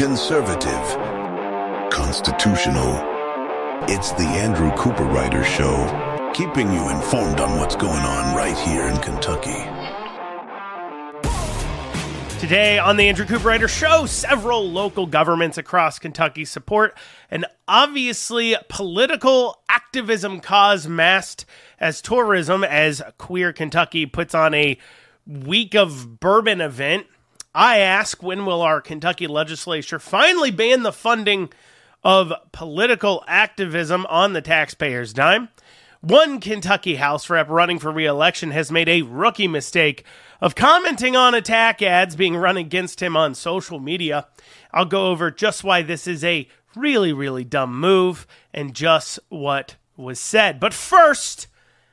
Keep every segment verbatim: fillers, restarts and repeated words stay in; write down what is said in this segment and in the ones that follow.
conservative, constitutional. It's the Andrew Cooperrider Show, keeping you informed on what's going on right here in Kentucky. Today on the Andrew Cooperrider Show, several local governments across Kentucky support an obviously political activism cause masked as tourism as Queer Kentucky puts on a Week of Bourbon event. I ask, when will our Kentucky legislature finally ban the funding of political activism on the taxpayer's dime? One Kentucky House rep running for re-election has made a rookie mistake of commenting on attack ads being run against him on social media. I'll go over just why this is a really, really dumb move and just what was said. But first,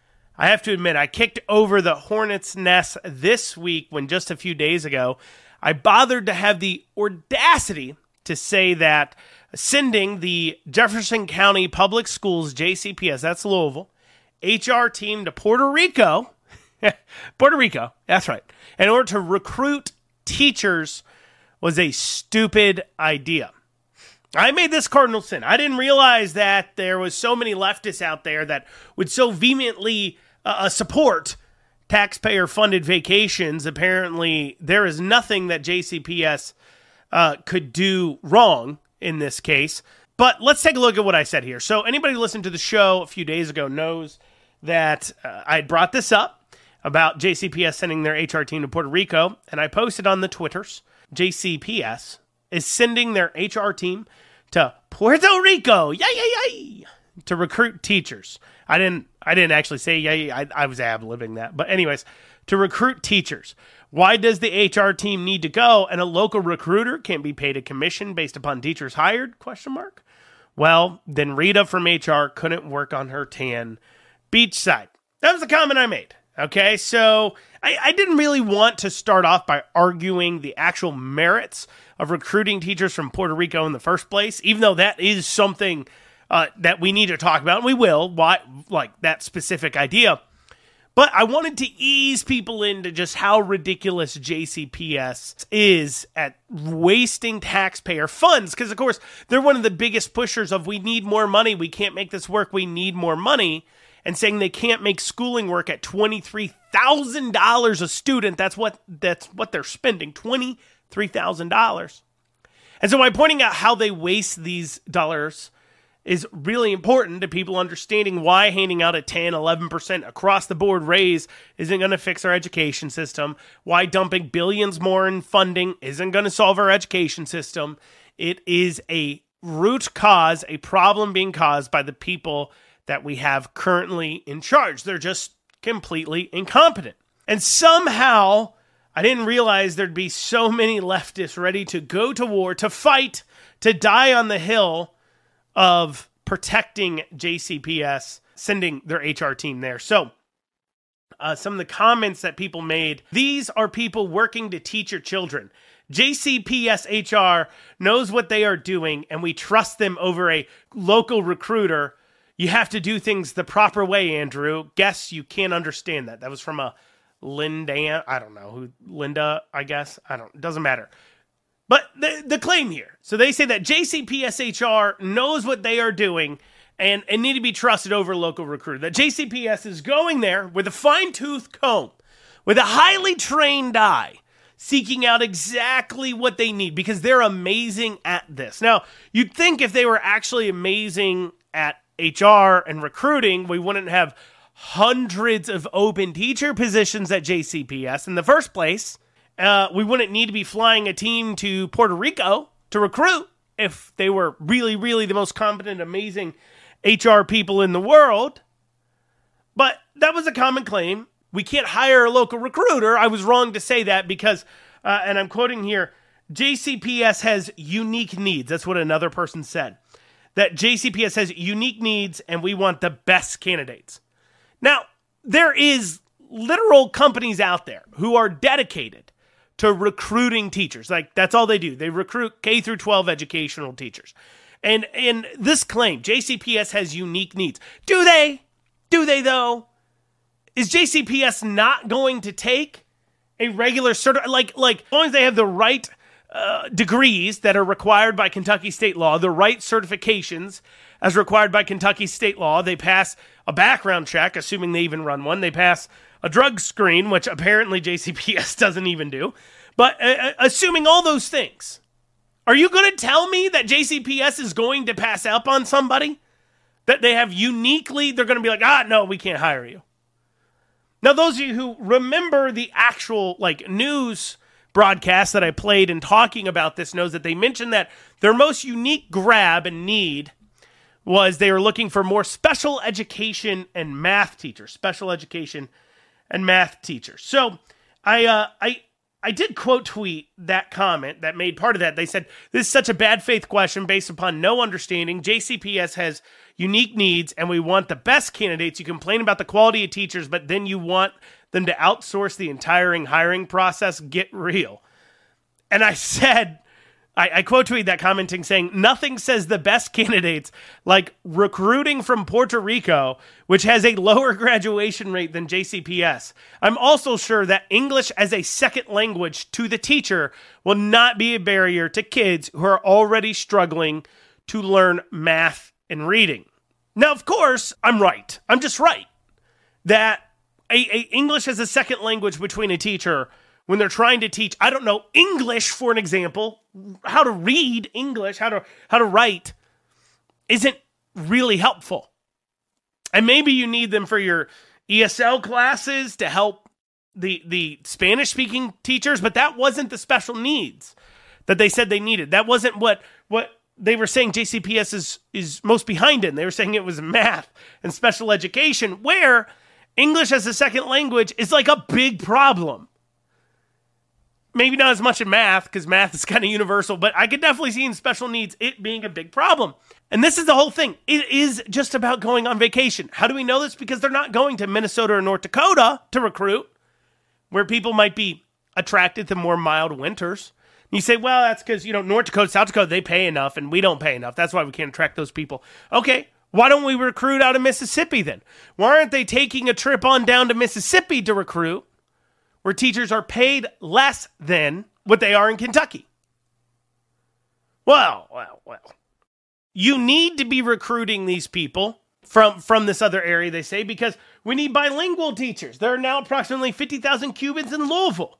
I have to admit, I kicked over the hornet's nest this week when just a few days ago, I bothered to have the audacity to say that sending the Jefferson County Public Schools, J C P S, that's Louisville, H R team to Puerto Rico, Puerto Rico, that's right, in order to recruit teachers was a stupid idea. I made this cardinal sin. I didn't realize that there was so many leftists out there that would so vehemently uh, support taxpayer-funded vacations. Apparently, there is nothing that J C P S uh, could do wrong in this case. But let's take a look at what I said here. So anybody who listened to the show a few days ago knows that uh, I brought this up about J C P S sending their H R team to Puerto Rico, and I posted on the Twitters, J C P S is sending their H R team to Puerto Rico, yay, yay, yay, to recruit teachers. I didn't I didn't actually say yay, I, I was ad-libbing that. But anyways, to recruit teachers. Why does the H R team need to go and a local recruiter can't be paid a commission based upon teachers hired? Question mark. Well, then Rita from H R couldn't work on her tan beachside. That was the comment I made. Okay, so I, I didn't really want to start off by arguing the actual merits of recruiting teachers from Puerto Rico in the first place, even though that is something uh, that we need to talk about, and we will, why, like that specific idea. But I wanted to ease people into just how ridiculous J C P S is at wasting taxpayer funds, because, of course, they're one of the biggest pushers of we need more money, we can't make this work, we need more money, and saying they can't make schooling work at twenty-three thousand dollars a student. That's what that's what they're spending, twenty-three thousand dollars. And so by pointing out how they waste these dollars is really important to people understanding why handing out a ten, eleven percent across the board raise isn't going to fix our education system, why dumping billions more in funding isn't going to solve our education system. It is a root cause, a problem being caused by the people that we have currently in charge. They're just completely incompetent. And somehow, I didn't realize there'd be so many leftists ready to go to war, to fight, to die on the hill of protecting J C P S, sending their H R team there. So, uh, some of the comments that people made, these are people working to teach your children. J C P S H R knows what they are doing, and we trust them over a local recruiter. You have to do things the proper way, Andrew. Guess you can't understand that. That was from a Linda, I don't know who, Linda, I guess. I don't, doesn't matter. But the, the claim here. So they say that J C P S H R knows what they are doing and, and need to be trusted over a local recruiter. That J C P S is going there with a fine-tooth comb, with a highly trained eye, seeking out exactly what they need because they're amazing at this. Now, you'd think if they were actually amazing at H R and recruiting, we wouldn't have hundreds of open teacher positions at J C P S in the first place. Uh, we wouldn't need to be flying a team to Puerto Rico to recruit if they were really, really the most competent, amazing H R people in the world. But that was a common claim. We can't hire a local recruiter. I was wrong to say that because, uh, and I'm quoting here, J C P S has unique needs. That's what another person said. That J C P S has unique needs and we want the best candidates. Now, there is literal companies out there who are dedicated to recruiting teachers. Like, that's all they do. They recruit K through twelve educational teachers. And and this claim, J C P S has unique needs. Do they? Do they, though? Is J C P S not going to take a regular cert? Like, like as long as they have the right uh, degrees that are required by Kentucky state law, the right certifications as required by Kentucky state law. They pass a background check, assuming they even run one. They pass a drug screen, which apparently J C P S doesn't even do. But uh, assuming all those things, are you going to tell me that J C P S is going to pass up on somebody? That they have uniquely, they're going to be like, ah, no, we can't hire you. Now, those of you who remember the actual like news broadcast that I played in talking about this knows that they mentioned that their most unique grab and need was they were looking for more special education and math teachers, special education and math teachers. So I, uh, I, I did quote tweet that comment that made part of that. They said, this is such a bad faith question based upon no understanding. J C P S has unique needs and we want the best candidates. You complain about the quality of teachers, but then you want them to outsource the entire hiring process. Get real. And I said, I, I quote tweeted that commenting saying, nothing says the best candidates like recruiting from Puerto Rico, which has a lower graduation rate than J C P S. I'm also sure that English as a second language to the teacher will not be a barrier to kids who are already struggling to learn math and reading. Now, of course, I'm right. I'm just right that a, a English as a second language between a teacher when they're trying to teach, I don't know, English, for an example, how to read English, how to how to write, isn't really helpful. And maybe you need them for your E S L classes to help the, the Spanish-speaking teachers, but that wasn't the special needs that they said they needed. That wasn't what what they were saying J C P S is, is most behind in. They were saying it was math and special education, where English as a second language is like a big problem. Maybe not as much in math, because math is kind of universal, but I could definitely see in special needs it being a big problem. And this is the whole thing. It is just about going on vacation. How do we know this? Because they're not going to Minnesota or North Dakota to recruit, where people might be attracted to more mild winters. And you say, well, that's because, you know, North Dakota, South Dakota, they pay enough and we don't pay enough. That's why we can't attract those people. Okay, why don't we recruit out of Mississippi then? Why aren't they taking a trip on down to Mississippi to recruit, where teachers are paid less than what they are in Kentucky? Well, well, well. You need to be recruiting these people from, from this other area, they say, because we need bilingual teachers. There are now approximately fifty thousand Cubans in Louisville.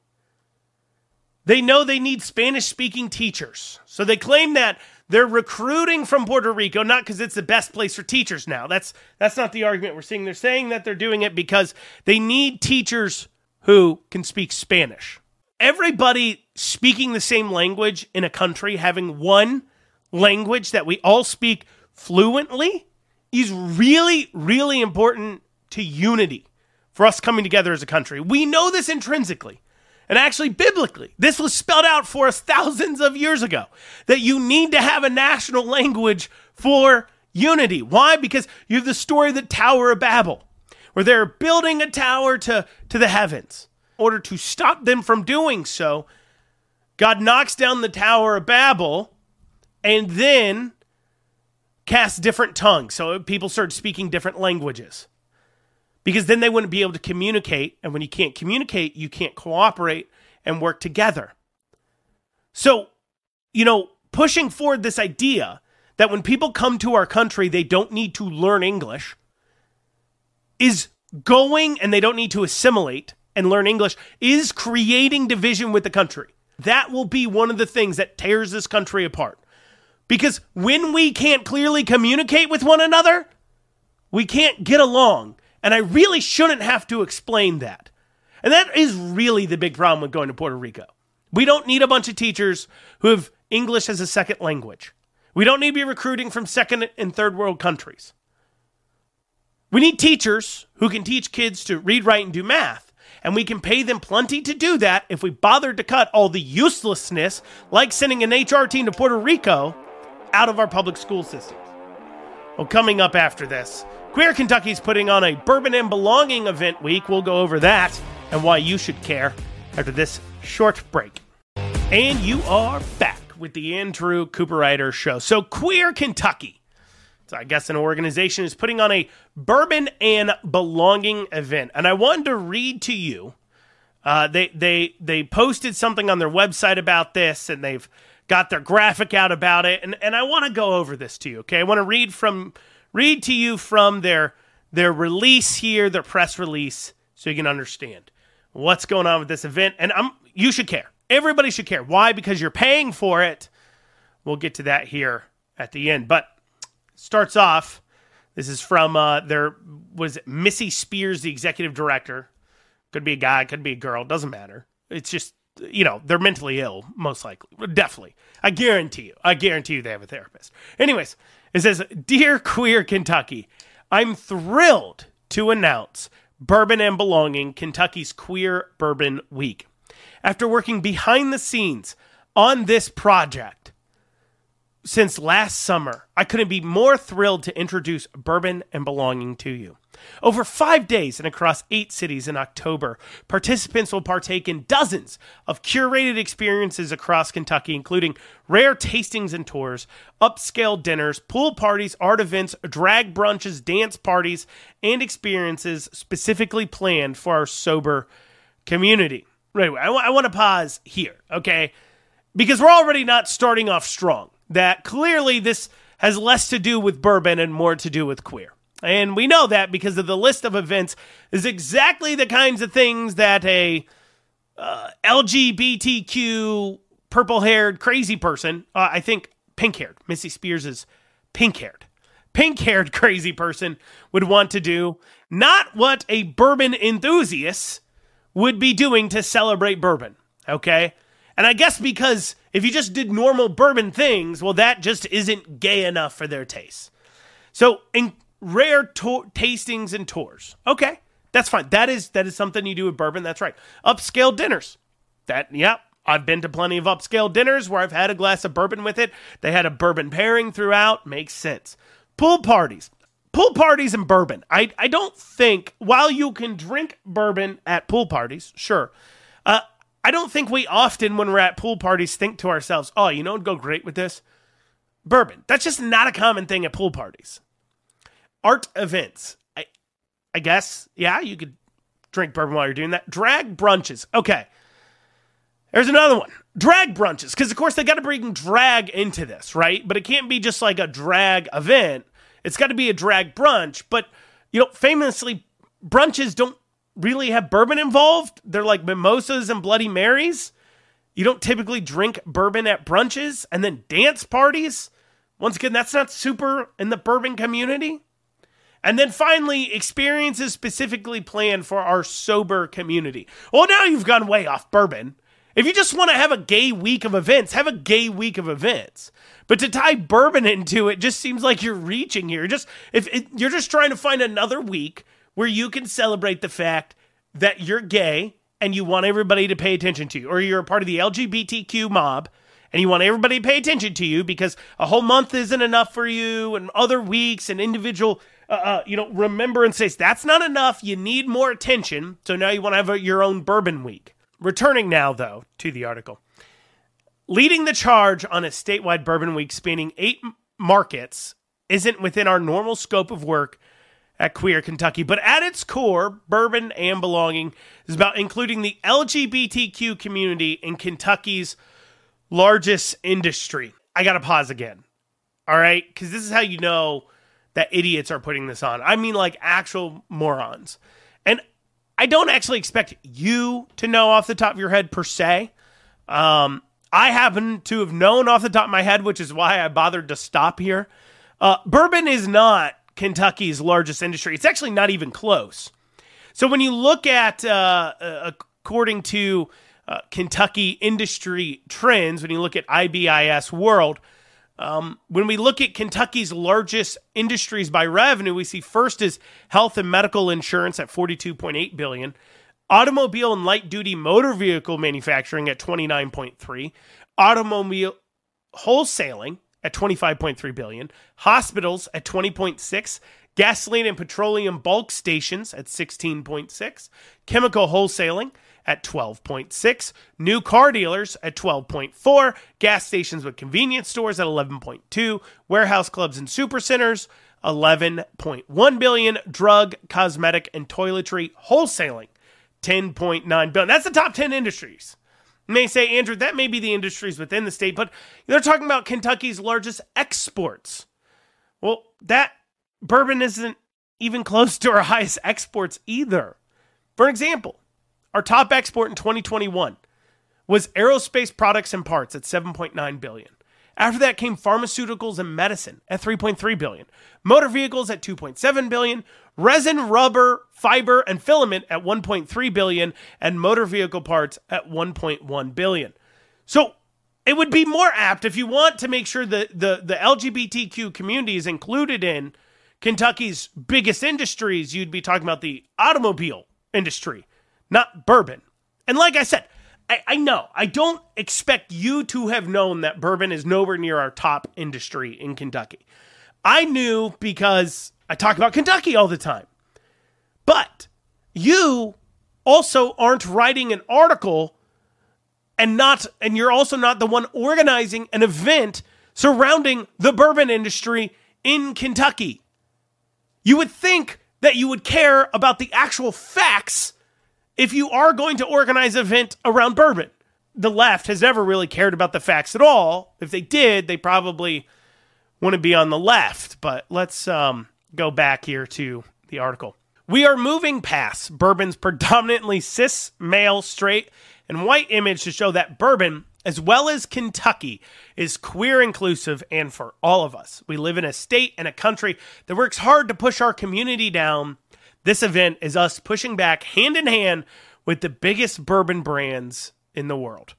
They know they need Spanish-speaking teachers. So they claim that they're recruiting from Puerto Rico, not because it's the best place for teachers now. That's, that's not the argument we're seeing. They're saying that they're doing it because they need teachers who can speak Spanish. Everybody speaking the same language in a country, having one language that we all speak fluently, is really, really important to unity for us coming together as a country. We know this intrinsically and actually biblically. This was spelled out for us thousands of years ago, that you need to have a national language for unity. Why? Because you have the story of the Tower of Babel, where they're building a tower to, to the heavens. In order to stop them from doing so, God knocks down the Tower of Babel and then casts different tongues. So people started speaking different languages, because then they wouldn't be able to communicate. And when you can't communicate, you can't cooperate and work together. So, you know, pushing forward this idea that when people come to our country, they don't need to learn English is going, and they don't need to assimilate and learn English, is creating division with the country. That will be one of the things that tears this country apart. Because when we can't clearly communicate with one another, we can't get along. And I really shouldn't have to explain that. And that is really the big problem with going to Puerto Rico. We don't need a bunch of teachers who have English as a second language. We don't need to be recruiting from second and third world countries. We need teachers who can teach kids to read, write, and do math. And we can pay them plenty to do that if we bothered to cut all the uselessness, like sending an H R team to Puerto Rico, out of our public school systems. Well, coming up after this, Queer Kentucky's putting on a Bourbon and Belonging event week. We'll go over that and why you should care after this short break. And you are back with the Andrew Cooper-Ryder Show. So Queer Kentucky, so I guess an organization, is putting on a Bourbon and Belonging event. And I wanted to read to you Uh, they they they posted something on their website about this, and they've got their graphic out about it. And, and I want to go over this to you, okay? I want to read from read to you from their their release here, their press release, so you can understand what's going on with this event. And I'm you should care. Everybody should care. Why? Because you're paying for it. We'll get to that here at the end. But starts off, this is from uh, their was it Missy Spears, the executive director. Could be a guy, could be a girl, doesn't matter. It's just, you know, they're mentally ill, most likely. Definitely. I guarantee you. I guarantee you they have a therapist. Anyways, it says, Dear Queer Kentucky, I'm thrilled to announce Bourbon and Belonging, Kentucky's Queer Bourbon Week. After working behind the scenes on this project since last summer, I couldn't be more thrilled to introduce Bourbon and Belonging to you. Over five days and across eight cities in October, participants will partake in dozens of curated experiences across Kentucky, including rare tastings and tours, upscale dinners, pool parties, art events, drag brunches, dance parties, and experiences specifically planned for our sober community. Right, I, w- I want to pause here, okay? Because we're already not starting off strong. That clearly this has less to do with bourbon and more to do with queer. And we know that because of the list of events is exactly the kinds of things that a uh, L G B T Q purple-haired crazy person, uh, I think pink-haired, Missy Spears is pink-haired, pink-haired crazy person would want to do, not what a bourbon enthusiast would be doing to celebrate bourbon, okay? And I guess because if you just did normal bourbon things, well, that just isn't gay enough for their taste. So, in rare to- tastings and tours. Okay, that's fine. That is that is something you do with bourbon. That's right. Upscale dinners. That, yeah, I've been to plenty of upscale dinners where I've had a glass of bourbon with it. They had a bourbon pairing throughout. Makes sense. Pool parties. Pool parties and bourbon. I, I don't think, while you can drink bourbon at pool parties, sure, uh, I don't think we often, when we're at pool parties, think to ourselves, oh, you know what would go great with this? Bourbon. That's just not a common thing at pool parties. Art events. I I guess, yeah, you could drink bourbon while you're doing that. Drag brunches. Okay. There's another one. Drag brunches. Because, of course, they got to bring drag into this, right? But it can't be just like a drag event. It's got to be a drag brunch. But, you know, famously, brunches don't really have bourbon involved. They're like mimosas and Bloody Marys. You don't typically drink bourbon at brunches. And then dance parties. Once again, that's not super in the bourbon community. And then finally, experiences specifically planned for our sober community. Well, now you've gone way off bourbon. If you just want to have a gay week of events, have a gay week of events. But to tie bourbon into it just seems like you're reaching here. Just if it, you're just trying to find another week where you can celebrate the fact that you're gay and you want everybody to pay attention to you, or you're a part of the L G B T Q mob and you want everybody to pay attention to you because a whole month isn't enough for you, and other weeks and individual Uh, uh, you know, remembrances. That's not enough. You need more attention. So now you want to have a, your own bourbon week. Returning now, though, to the article. Leading the charge on a statewide bourbon week spanning eight m- markets isn't within our normal scope of work at Queer Kentucky. But at its core, Bourbon and Belonging is about including the L G B T Q community in Kentucky's largest industry. I got to pause again. All right? Because this is how you know that idiots are putting this on. I mean, like actual morons. And I don't actually expect you to know off the top of your head per se. Um, I happen to have known off the top of my head, which is why I bothered to stop here. Uh, bourbon is not Kentucky's largest industry. It's actually not even close. So when you look at, uh, uh, according to uh, Kentucky industry trends, when you look at I B I S World, Um, when we look at Kentucky's largest industries by revenue, we see first is health and medical insurance at forty-two point eight billion dollars, automobile and light-duty motor vehicle manufacturing at twenty-nine point three, automobile wholesaling at twenty-five point three billion dollars, hospitals at twenty point six, gasoline and petroleum bulk stations at sixteen point six, chemical wholesaling at twelve point six, new car dealers at twelve point four, gas stations with convenience stores at eleven point two, warehouse clubs and supercenters, eleven point one billion, drug, cosmetic, and toiletry wholesaling, ten point nine billion dollars. That's the top ten industries. You may say, Andrew, that may be the industries within the state, but they're talking about Kentucky's largest exports. Well, that bourbon isn't even close to our highest exports either. For example, our top export in twenty twenty-one was aerospace products and parts at seven point nine billion dollars. After that came pharmaceuticals and medicine at three point three billion dollars, motor vehicles at two point seven billion dollars, resin, rubber, fiber, and filament at one point three billion dollars, and motor vehicle parts at one point one billion dollars. So it would be more apt if you want to make sure that the, the L G B T Q community is included in Kentucky's biggest industries, you'd be talking about the automobile industry, not bourbon. And like I said, I, I know, I don't expect you to have known that bourbon is nowhere near our top industry in Kentucky. I knew because I talk about Kentucky all the time. But you also aren't writing an article and not, and you're also not the one organizing an event surrounding the bourbon industry in Kentucky. You would think that you would care about the actual facts if you are going to organize an event around bourbon. The left has never really cared about the facts at all. If they did, they probably wouldn't be on the left. But let's um, go back here to the article. We are moving past bourbon's predominantly cis, male, straight, and white image to show that bourbon, as well as Kentucky, is queer inclusive and for all of us. We live in a state and a country that works hard to push our community down. This event is us pushing back hand in hand with the biggest bourbon brands in the world.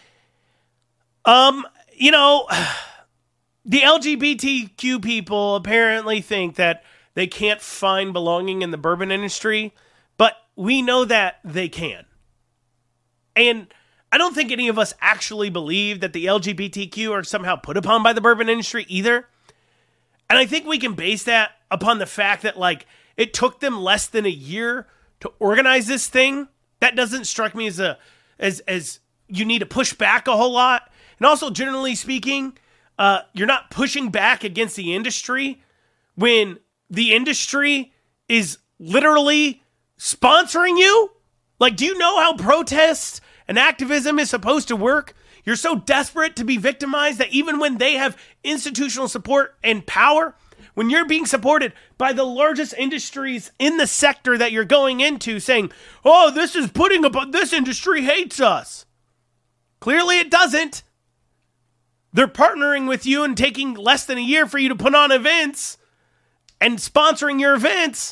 Um, you know, the L G B T Q people apparently think that they can't find belonging in the bourbon industry, but we know that they can. And I don't think any of us actually believe that the L G B T Q are somehow put upon by the bourbon industry either. And I think we can base that upon the fact that, like, it took them less than a year to organize this thing. That doesn't strike me as a as as you need to push back a whole lot. And also, generally speaking, uh, you're not pushing back against the industry when the industry is literally sponsoring you. Like, do you know how protests and activism is supposed to work? You're so desperate to be victimized that even when they have institutional support and power, when you're being supported by the largest industries in the sector that you're going into saying, oh, this is putting up, this industry hates us. Clearly it doesn't. They're partnering with you and taking less than a year for you to put on events and sponsoring your events.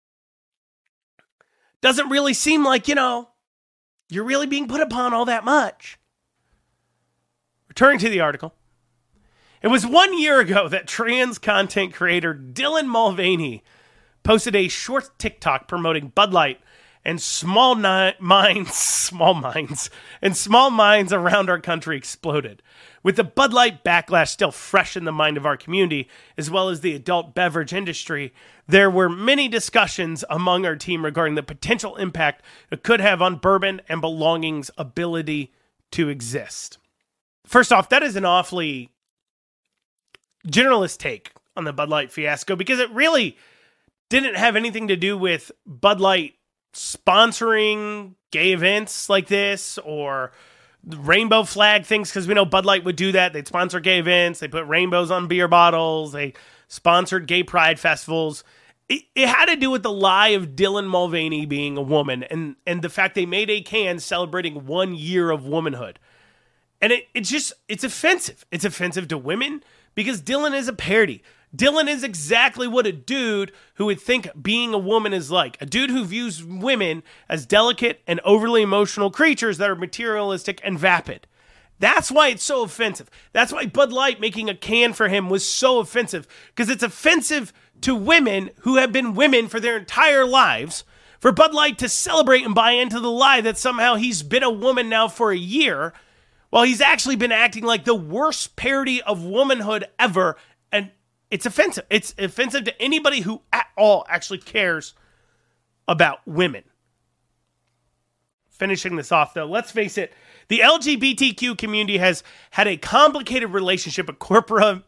Doesn't really seem like, you know, you're really being put upon all that much. Returning to the article. It was one year ago that trans content creator Dylan Mulvaney posted a short TikTok promoting Bud Light and small ni- minds, small minds, and small minds around our country exploded. With the Bud Light backlash still fresh in the mind of our community, as well as the adult beverage industry, there were many discussions among our team regarding the potential impact it could have on bourbon and belonging's ability to exist. First off, that is an awfully generalist take on the Bud Light fiasco, because it really didn't have anything to do with Bud Light sponsoring gay events like this or rainbow flag things, because we know Bud Light would do that. They'd sponsor gay events. They put rainbows on beer bottles. They sponsored gay pride festivals. It, it had to do with the lie of Dylan Mulvaney being a woman and, and the fact they made a can celebrating one year of womanhood. And it, it's just, it's offensive. It's offensive to women because Dylan is a parody. Dylan is exactly what a dude who would think being a woman is like. A dude who views women as delicate and overly emotional creatures that are materialistic and vapid. That's why it's so offensive. That's why Bud Light making a can for him was so offensive. Because it's offensive to women who have been women for their entire lives. For Bud Light to celebrate and buy into the lie that somehow he's been a woman now for a year, while he's actually been acting like the worst parody of womanhood ever. And it's offensive. It's offensive to anybody who at all actually cares about women. Finishing this off, though, let's face it. The L G B T Q community has had a complicated relationship with corporate...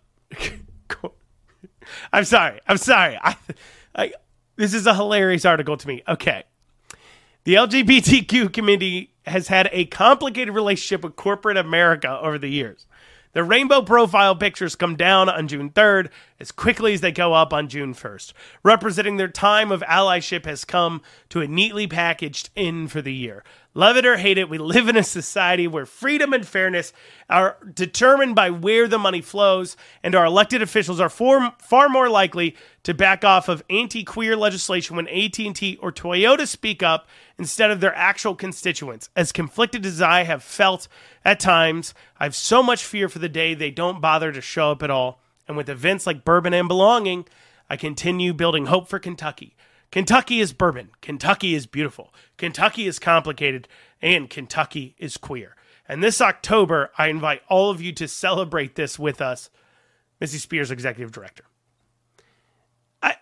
I'm sorry. I'm sorry. I, I, this is a hilarious article to me. Okay. The L G B T Q community has had a complicated relationship with corporate America over the years. The rainbow profile pictures come down on June third as quickly as they go up on June first. Representing their time of allyship has come to a neatly packaged end for the year. Love it or hate it, we live in a society where freedom and fairness are determined by where the money flows, and our elected officials are far, far more likely to back off of anti-queer legislation when A T and T or Toyota speak up instead of their actual constituents. As conflicted as I have felt at times, I have so much fear for the day they don't bother to show up at all. And with events like Bourbon and Belonging, I continue building hope for Kentucky. Kentucky is bourbon. Kentucky is beautiful. Kentucky is complicated. And Kentucky is queer. And this October, I invite all of you to celebrate this with us. Missy Spears, Executive Director. I,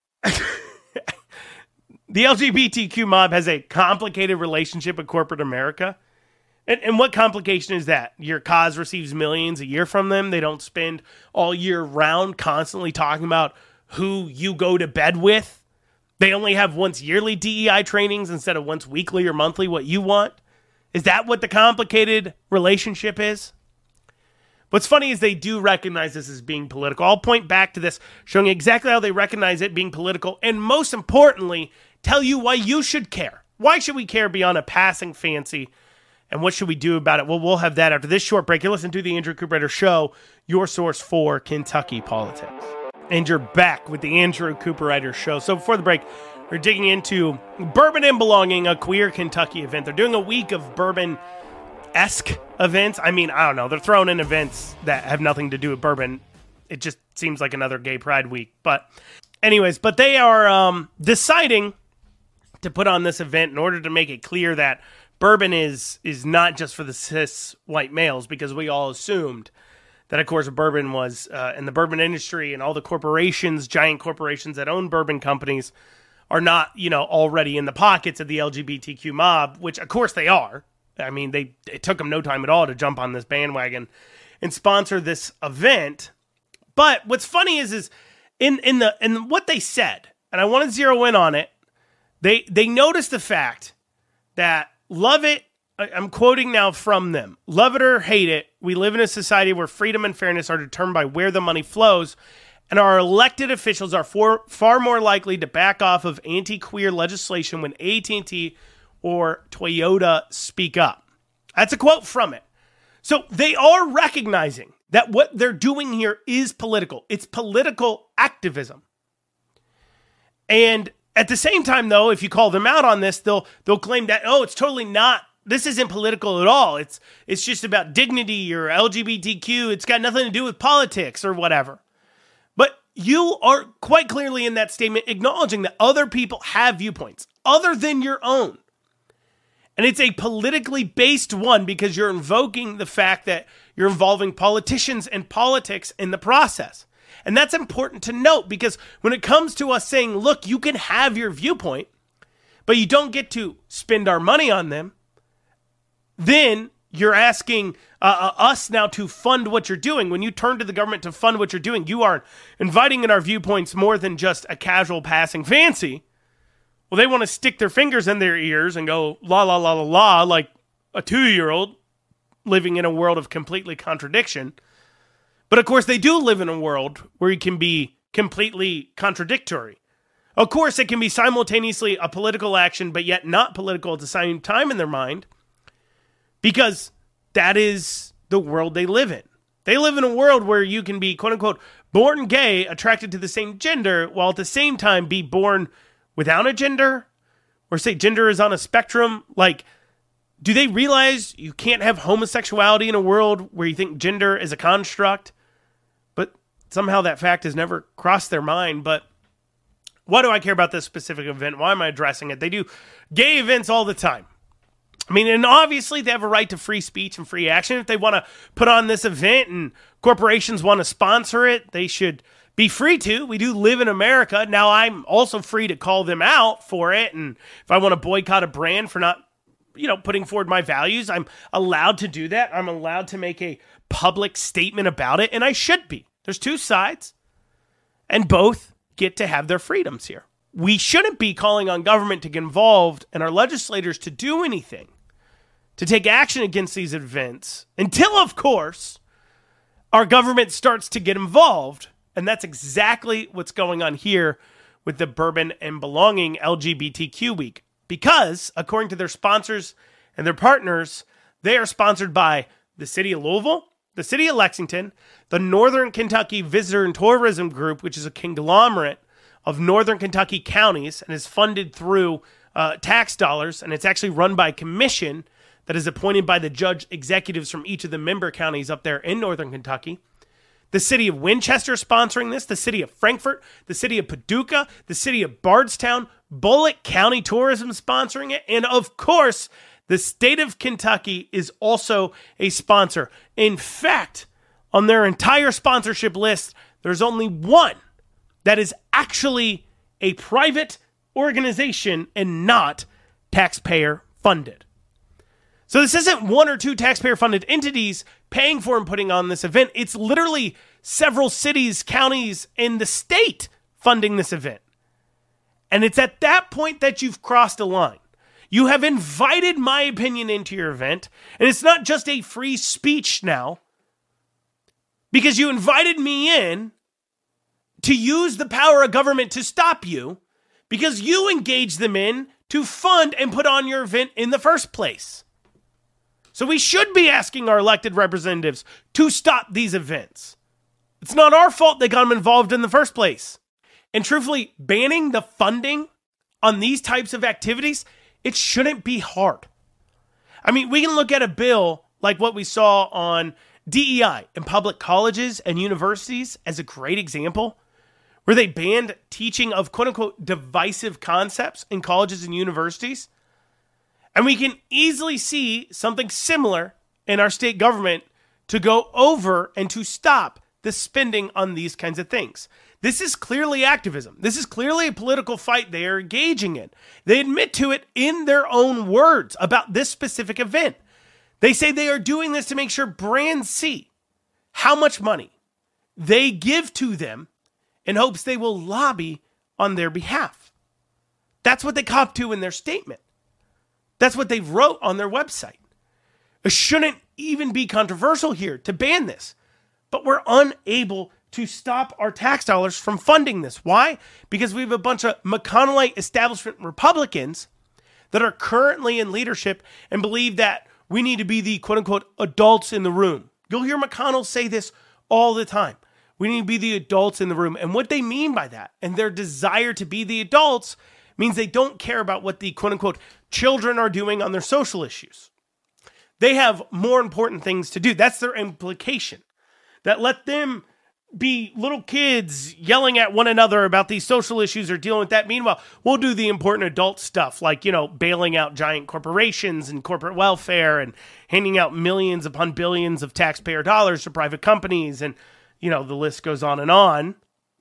the L G B T Q mob has a complicated relationship with corporate America. And, and what complication is that? Your cause receives millions a year from them. They don't spend all year round constantly talking about who you go to bed with. They only have once yearly D E I trainings instead of once weekly or monthly, what you want. Is that what the complicated relationship is? What's funny is they do recognize this as being political. I'll point back to this, showing exactly how they recognize it being political, and most importantly, tell you why you should care. Why should we care beyond a passing fancy? And what should we do about it? Well, we'll have that after this short break. You listen to the Andrew Cooperrider Show, your source for Kentucky politics. And you're back with the Andrew Cooperrider Show. So before the break, we're digging into Bourbon and Belonging, a queer Kentucky event. They're doing a week of bourbon-esque events. I mean, I don't know. They're throwing in events that have nothing to do with bourbon. It just seems like another gay pride week. But anyways, but they are um, deciding to put on this event in order to make it clear that bourbon is is not just for the cis white males, because we all assumed that, of course, bourbon was uh, in the bourbon industry, and all the corporations, giant corporations that own bourbon companies are not, you know, already in the pockets of the L G B T Q mob, which, of course, they are. I mean, they it took them no time at all to jump on this bandwagon and sponsor this event. But what's funny is, is in in the in what they said, and I want to zero in on it. They they noticed the fact that love it. I'm quoting now from them. Love it or hate it, we live in a society where freedom and fairness are determined by where the money flows, and our elected officials are for, far more likely to back off of anti-queer legislation when A T and T or Toyota speak up. That's a quote from it. So they are recognizing that what they're doing here is political. It's political activism. And at the same time, though, if you call them out on this, they'll they'll claim that, oh, it's totally not. This isn't political at all. It's it's just about dignity or L G B T Q. It's got nothing to do with politics or whatever. But you are quite clearly in that statement acknowledging that other people have viewpoints other than your own. And it's a politically based one because you're invoking the fact that you're involving politicians and politics in the process. And that's important to note, because when it comes to us saying, look, you can have your viewpoint, but you don't get to spend our money on them, then you're asking uh, uh, us now to fund what you're doing. When you turn to the government to fund what you're doing, you are inviting in our viewpoints more than just a casual passing fancy. Well, they want to stick their fingers in their ears and go la, la, la, la, la, like a two-year-old living in a world of completely contradiction. But of course, they do live in a world where you can be completely contradictory. Of course, it can be simultaneously a political action, but yet not political at the same time in their mind. Because that is the world they live in. They live in a world where you can be, quote unquote, born gay, attracted to the same gender, while at the same time be born without a gender, or say gender is on a spectrum. Like, do they realize you can't have homosexuality in a world where you think gender is a construct? But somehow that fact has never crossed their mind. But why do I care about this specific event? Why am I addressing it? They do gay events all the time. I mean, and obviously they have a right to free speech and free action. If they want to put on this event and corporations want to sponsor it, they should be free to. We do live in America. Now, I'm also free to call them out for it. And if I want to boycott a brand for not, you know, putting forward my values, I'm allowed to do that. I'm allowed to make a public statement about it, and I should be. There's two sides, and both get to have their freedoms here. we shouldn't be calling on government to get involved and our legislators to do anything, to take action against these events, until, of course, our government starts to get involved. And that's exactly what's going on here with the Bourbon and Belonging L G B T Q Week. Because, according to their sponsors and their partners, they are sponsored by the City of Louisville, the City of Lexington, the Northern Kentucky Visitor and Tourism Group, which is a conglomerate of Northern Kentucky counties and is funded through uh, tax dollars, and it's actually run by a commission that is appointed by the judge executives from each of the member counties up there in Northern Kentucky. The City of Winchester is sponsoring this, the City of Frankfort, the City of Paducah, the City of Bardstown, Bullitt County Tourism sponsoring it, and of course, the state of Kentucky is also a sponsor. In fact, on their entire sponsorship list, there's only one that is actually a private organization and not taxpayer funded. So this isn't one or two taxpayer funded entities paying for and putting on this event. It's literally several cities, counties, and the state funding this event. And it's at that point that you've crossed a line. You have invited my opinion into your event, and it's not just a free speech now, because you invited me in to use the power of government to stop you, because you engaged them in to fund and put on your event in the first place. So we should be asking our elected representatives to stop these events. It's not our fault they got them involved in the first place. And truthfully, banning the funding on these types of activities, it shouldn't be hard. I mean, we can look at a bill like what we saw on D E I in public colleges and universities as a great example, where they banned teaching of quote-unquote divisive concepts in colleges and universities. And we can easily see something similar in our state government to go over and to stop the spending on these kinds of things. This is clearly activism. This is clearly a political fight they are engaging in. They admit to it in their own words about this specific event. They say they are doing this to make sure brands see how much money they give to them in hopes they will lobby on their behalf. That's what they cop to in their statement. That's what they wrote on their website. It shouldn't even be controversial here to ban this, but we're unable to stop our tax dollars from funding this. Why? Because we have a bunch of McConnellite establishment Republicans that are currently in leadership and believe that we need to be the quote-unquote adults in the room. You'll hear McConnell say this all the time. We need to be the adults in the room. And what they mean by that, and their desire to be the adults, means they don't care about what the quote-unquote children are doing on their social issues. They have more important things to do. That's their implication. That let them be little kids yelling at one another about these social issues or dealing with that. Meanwhile, we'll do the important adult stuff like, you know, bailing out giant corporations and corporate welfare and handing out millions upon billions of taxpayer dollars to private companies. And, you know, the list goes on and on.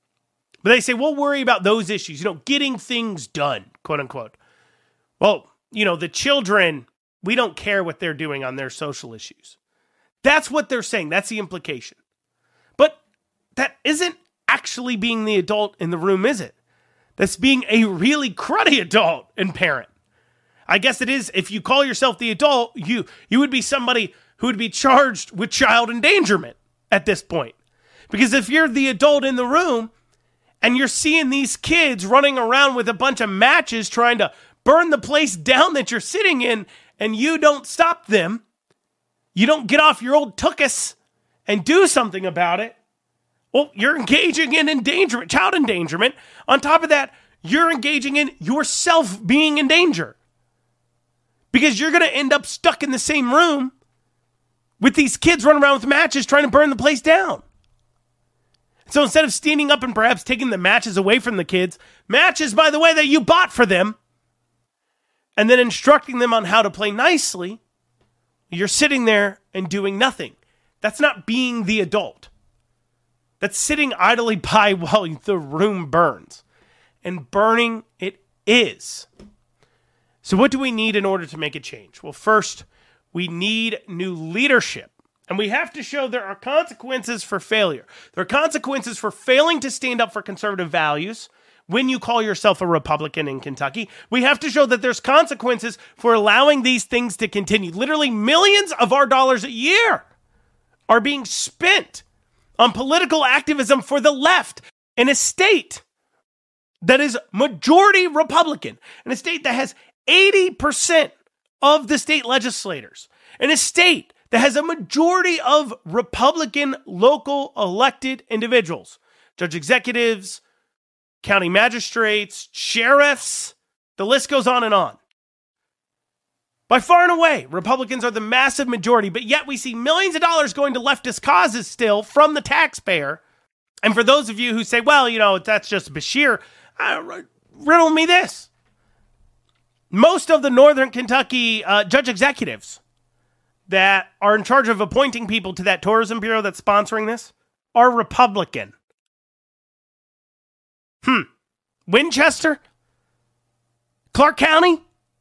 But they say, we'll worry about those issues, you know, getting things done, quote unquote. Well, you know, the children, we don't care what they're doing on their social issues. That's what they're saying. That's the implication. But that isn't actually being the adult in the room, is it? That's being a really cruddy adult and parent. I guess it is. If you call yourself the adult, you you would be somebody who would be charged with child endangerment at this point. Because if you're the adult in the room and you're seeing these kids running around with a bunch of matches trying to burn the place down that you're sitting in, and you don't stop them, you don't get off your old tuchus and do something about it, well, you're engaging in endangerment, child endangerment. On top of that, you're engaging in yourself being in danger. Because you're going to end up stuck in the same room with these kids running around with matches trying to burn the place down. So instead of standing up and perhaps taking the matches away from the kids, matches, by the way, that you bought for them, and then instructing them on how to play nicely, you're sitting there and doing nothing. That's not being the adult. That's sitting idly by while the room burns. And burning it is. So what do we need in order to make a change? Well, first, we need new leadership. And we have to show there are consequences for failure. There are consequences for failing to stand up for conservative values when you call yourself a Republican in Kentucky. We have to show that there's consequences for allowing these things to continue. Literally millions of our dollars a year are being spent on political activism for the left in a state that is majority Republican, in a state that has eighty percent of the state legislators, in a state that has a majority of Republican local elected individuals, judge executives, county magistrates, sheriffs, the list goes on and on. By far and away, Republicans are the massive majority, but yet we see millions of dollars going to leftist causes still from the taxpayer. And for those of you who say, well, you know, that's just Beshear, uh, riddle me this. Most of the Northern Kentucky uh, judge executives that are in charge of appointing people to that tourism bureau that's sponsoring this are Republican. Hmm. Winchester? Clark County?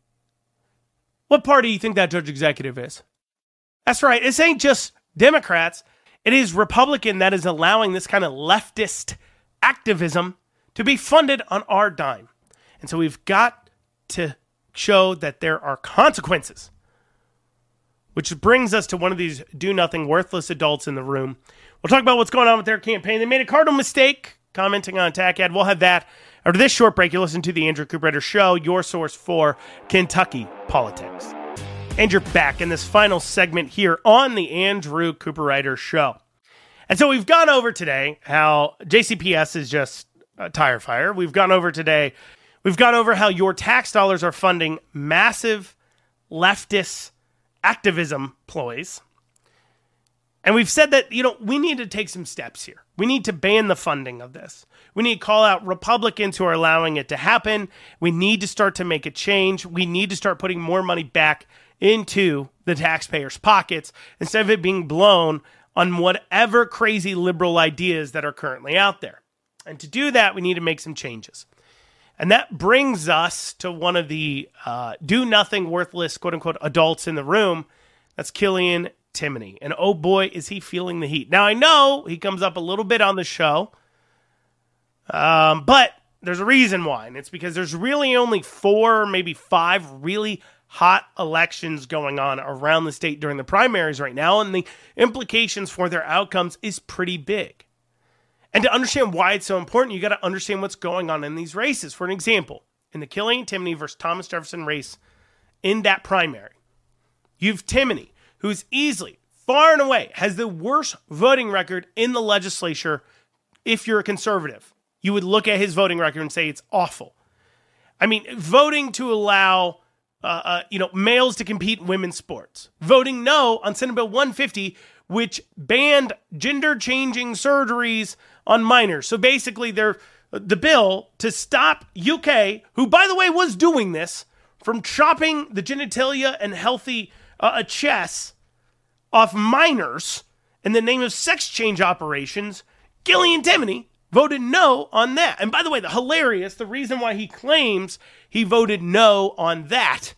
What party do you think that judge executive is? That's right. This ain't just Democrats. It is Republican that is allowing this kind of leftist activism to be funded on our dime. And so we've got to show that there are consequences. Which brings us to one of these do-nothing, worthless adults in the room. We'll talk about what's going on with their campaign. They made a cardinal mistake commenting on Attack Ad. We'll have that after this short break. You listen to the Andrew Cooperrider Show, your source for Kentucky politics. And you're back in this final segment here on the Andrew Cooperrider Show. And so we've gone over today how J C P S is just a tire fire. We've gone over today, we've gone over how your tax dollars are funding massive leftist activism ploys. And we've said that, you know, we need to take some steps here. We need to ban the funding of this. We need to call out Republicans who are allowing it to happen. We need to start to make a change. We need to start putting more money back into the taxpayers' pockets instead of it being blown on whatever crazy liberal ideas that are currently out there. And to do that, we need to make some changes. And that brings us to one of the uh, do-nothing, worthless, quote-unquote, adults in the room. That's Killian Timoney. And oh boy, is he feeling the heat. Now, I know he comes up a little bit on the show, um, but there's a reason why. And it's because there's really only four, maybe five really hot elections going on around the state during the primaries right now. And the implications for their outcomes is pretty big. And to understand why it's so important, you got to understand what's going on in these races. For an example, in the Killian Timoney versus Thomas Jefferson race in that primary, you've Timoney, who's easily, far and away, has the worst voting record in the legislature. If you're a conservative, you would look at his voting record and say it's awful. I mean, voting to allow uh, uh, you know, males to compete in women's sports. Voting no on Senate Bill one fifty, which banned gender-changing surgeries on minors. So basically, they're the bill to stop U K, who, by the way, was doing this, from chopping the genitalia and healthy uh, chest off minors in the name of sex change operations. Killian Timoney voted no on that. And by the way, the hilarious, the reason why he claims he voted no on that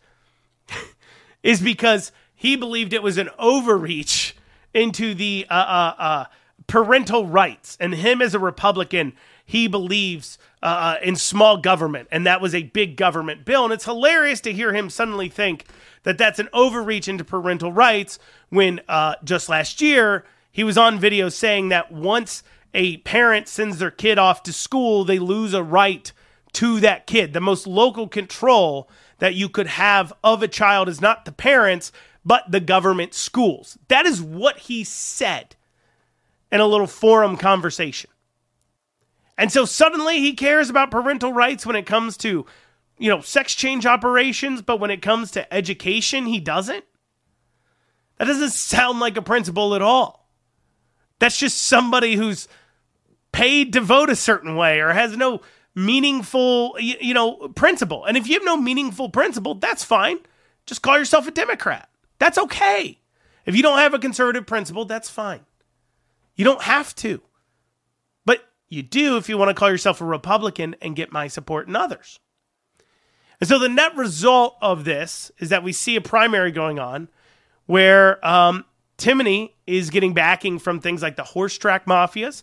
is because he believed it was an overreach into the uh, uh, uh, parental rights. And him as a Republican, he believes uh, in small government. And that was a big government bill. And it's hilarious to hear him suddenly think that that's an overreach into parental rights when uh, just last year he was on video saying that once a parent sends their kid off to school, they lose a right to that kid. The most local control that you could have of a child is not the parents, but the government schools. That is what he said in a little forum conversation. And so suddenly he cares about parental rights when it comes to, you know, sex change operations, but when it comes to education, he doesn't? That doesn't sound like a principle at all. That's just somebody who's paid to vote a certain way or has no meaningful, you, you know, principle. And if you have no meaningful principle, that's fine. Just call yourself a Democrat. That's okay. If you don't have a conservative principle, that's fine. You don't have to. But you do if you want to call yourself a Republican and get my support and others. And so the net result of this is that we see a primary going on where um, Timoney is getting backing from things like the horse track mafias,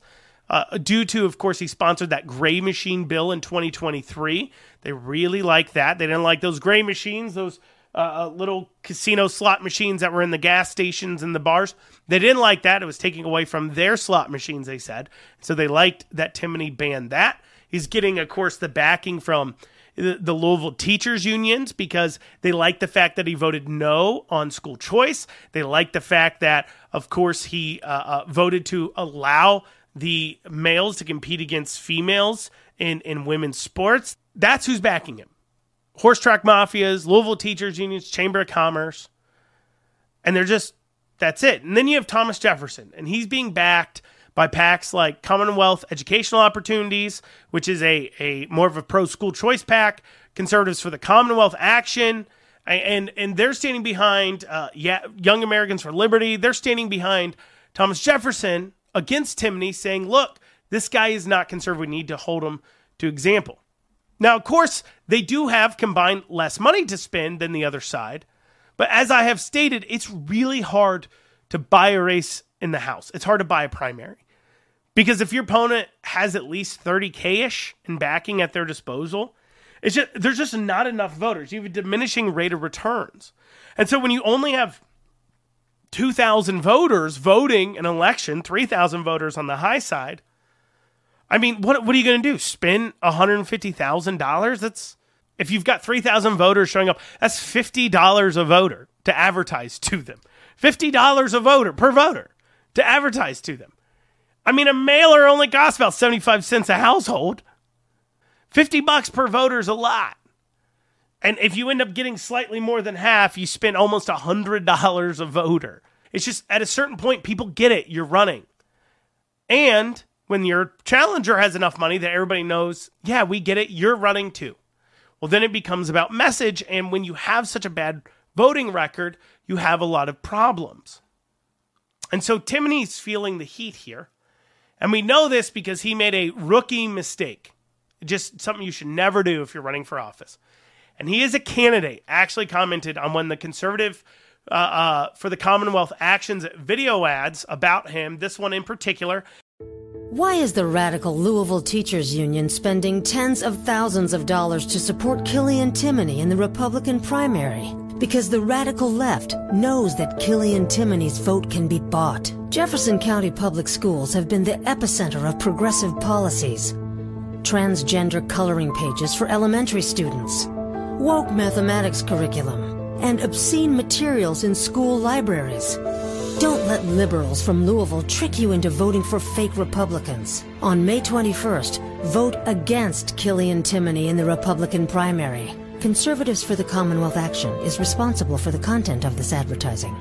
uh, due to, of course, he sponsored that gray machine bill in twenty twenty-three. They really liked that. They didn't like those gray machines, those uh, little casino slot machines that were in the gas stations and the bars. They didn't like that. It was taking away from their slot machines, they said. So they liked that Timoney banned that. He's getting, of course, the backing from the Louisville teachers unions because they like the fact that he voted no on school choice. They like the fact that, of course, he uh, uh, voted to allow the males to compete against females in, in women's sports. That's who's backing him. Horse track mafias, Louisville teachers unions, Chamber of Commerce. And they're just, that's it. And then you have Thomas Jefferson, and he's being backed by PACs like Commonwealth Educational Opportunities, which is a, a more of a pro-school choice PAC, Conservatives for the Commonwealth Action, and and they're standing behind uh, yeah, Young Americans for Liberty. They're standing behind Thomas Jefferson against Timoney, saying, look, this guy is not conservative. We need to hold him to example. Now, of course, they do have combined less money to spend than the other side, but as I have stated, it's really hard to buy a race in the House. It's hard to buy a primary. Because if your opponent has at least thirty K-ish in backing at their disposal, it's just there's just not enough voters. You have a diminishing rate of returns. And so when you only have two thousand voters voting an election, three thousand voters on the high side, I mean, what what are you going to do? Spend one hundred fifty thousand dollars? That's if you've got three thousand voters showing up, that's fifty dollars a voter to advertise to them. fifty dollars a voter per voter to advertise to them. I mean, a mailer only costs about seventy-five cents a household. fifty bucks per voter is a lot. And if you end up getting slightly more than half, you spend almost one hundred dollars a voter. It's just at a certain point, people get it. You're running. And when your challenger has enough money that everybody knows, yeah, we get it, you're running too. Well, then it becomes about message. And when you have such a bad voting record, you have a lot of problems. And so Timoney's feeling the heat here. And we know this because he made a rookie mistake. Just something you should never do if you're running for office. And he is a candidate, actually commented on when the conservative uh, uh, for the Commonwealth Actions video ads about him, this one in particular. Why is the radical Louisville Teachers Union spending tens of thousands of dollars to support Killian Timoney in the Republican primary? Because the radical left knows that Killian Timoney's vote can be bought. Jefferson County Public Schools have been the epicenter of progressive policies. Transgender coloring pages for elementary students, woke mathematics curriculum, and obscene materials in school libraries. Don't let liberals from Louisville trick you into voting for fake Republicans. On May twenty-first, vote against Killian Timoney in the Republican primary. Conservatives for the Commonwealth Action is responsible for the content of this advertising.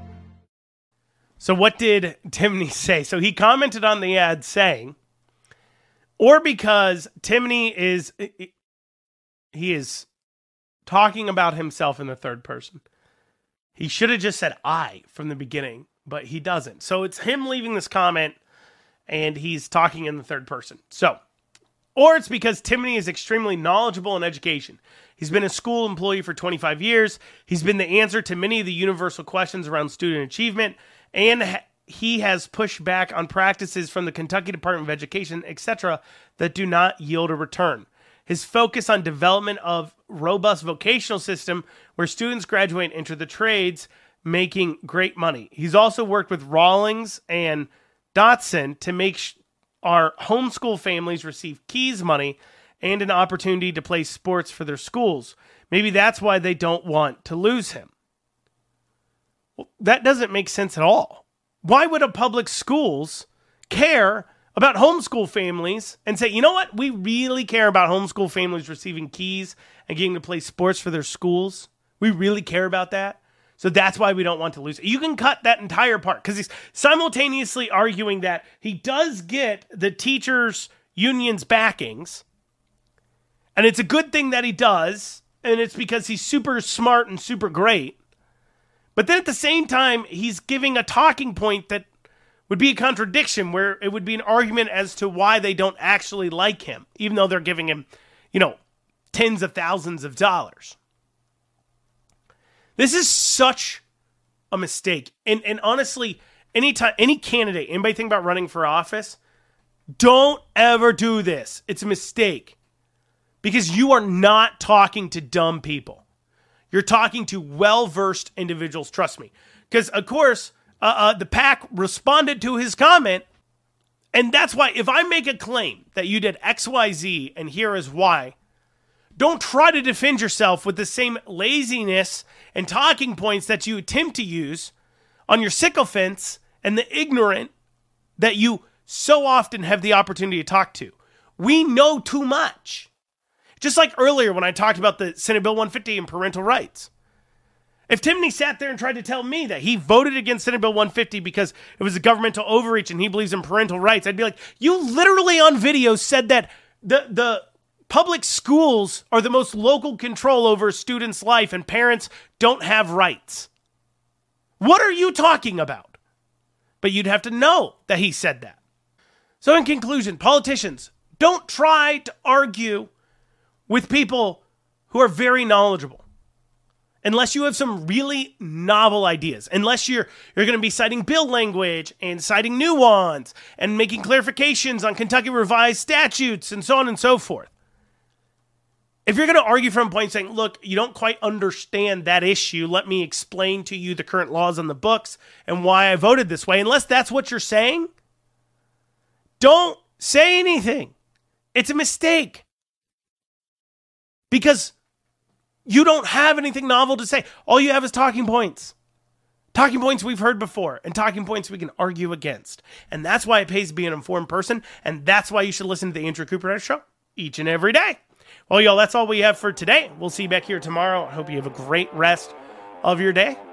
So what did Timoney say? So he commented on the ad saying, or because Timoney is, he is talking about himself in the third person. He should have just said I from the beginning, but he doesn't. So it's him leaving this comment and he's talking in the third person. So, or it's because Timoney is extremely knowledgeable in education. He's been a school employee for twenty-five years. He's been the answer to many of the universal questions around student achievement, and ha- he has pushed back on practices from the Kentucky Department of Education, et cetera, that do not yield a return. His focus on development of robust vocational system where students graduate and enter the trades, making great money. He's also worked with Rawlings and Dotson to make sh- our homeschool families receive Keys money and an opportunity to play sports for their schools. Maybe that's why they don't want to lose him. Well, that doesn't make sense at all. Why would a public schools care about homeschool families and say, you know what, we really care about homeschool families receiving Keys and getting to play sports for their schools? We really care about that. So that's why we don't want to lose it. You can cut that entire part because he's simultaneously arguing that he does get the teachers' union's backings. And it's a good thing that he does. And it's because he's super smart and super great. But then at the same time, he's giving a talking point that would be a contradiction where it would be an argument as to why they don't actually like him, even though they're giving him, you know, tens of thousands of dollars. This is such a mistake. And and honestly, anytime any candidate, anybody think about running for office, Don't ever do this. It's a mistake. Because you are not talking to dumb people. You're talking to well-versed individuals, trust me. Because, of course, uh, uh, the PAC responded to his comment, and that's why if I make a claim that you did X Y Z and here is why, don't try to defend yourself with the same laziness and talking points that you attempt to use on your sycophants and the ignorant that you so often have the opportunity to talk to. We know too much. Just like earlier when I talked about the Senate Bill one fifty and parental rights. If Timney sat there and tried to tell me that he voted against Senate Bill one fifty because it was a governmental overreach and he believes in parental rights, I'd be like, you literally on video said that the the public schools are the most local control over a student's life and parents don't have rights. What are you talking about? But you'd have to know that he said that. So in conclusion, politicians, don't try to argue with people who are very knowledgeable. Unless you have some really novel ideas. Unless you're you're going to be citing bill language and citing nuance and making clarifications on Kentucky revised statutes and so on and so forth. If you're going to argue from a point saying, look, you don't quite understand that issue, let me explain to you the current laws on the books and why I voted this way. Unless that's what you're saying, don't say anything. It's a mistake. Because you don't have anything novel to say. All you have is talking points. Talking points we've heard before and talking points we can argue against. And that's why it pays to be an informed person. And that's why you should listen to the Andrew Cooper Show each and every day. Well, y'all, that's all we have for today. We'll see you back here tomorrow. I hope you have a great rest of your day.